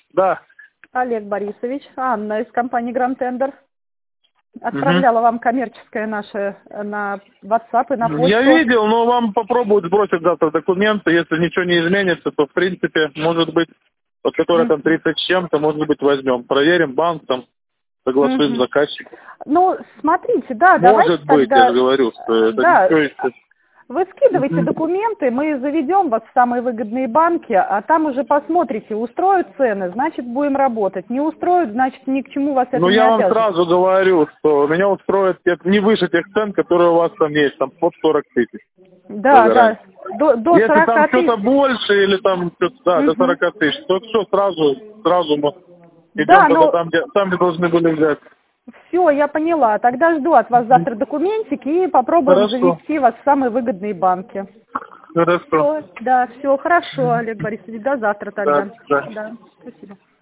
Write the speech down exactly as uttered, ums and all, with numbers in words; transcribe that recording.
Да. Олег Борисович, Анна из компании Grand Tender. Отправляла угу. вам коммерческое наше на WhatsApp и на почту. Я видел, но вам попробуют сбросить завтра документы. Если ничего не изменится, то в принципе, может быть, вот который там тридцать с чем-то, может быть, возьмем. Проверим банк там, согласуем Угу. заказчик. Ну, смотрите, да, Может давайте быть, тогда... я же говорю, что это да. ничего еще. Вы скидывайте документы, мы заведем вас в самые выгодные банки, а там уже посмотрите, устроят цены, значит будем работать. Не устроят, значит ни к чему вас это Ну, не я вам обяжет. сразу говорю, что меня устроит не выше тех цен, которые у вас там есть, там под сорок тысяч. Да, да, до, до Если сорока там тысяч. что-то больше или там что-то, да, угу. до сорока тысяч, то все сразу, сразу мы идем Да, тогда но... там, где, там, где должны были взять. Все, я поняла. Тогда жду от вас завтра документики и попробуем Хорошо. завести вас в самые выгодные банки. Хорошо. Все, да, все, хорошо, Олег Борисович, до завтра тогда. Да, да. Да, спасибо.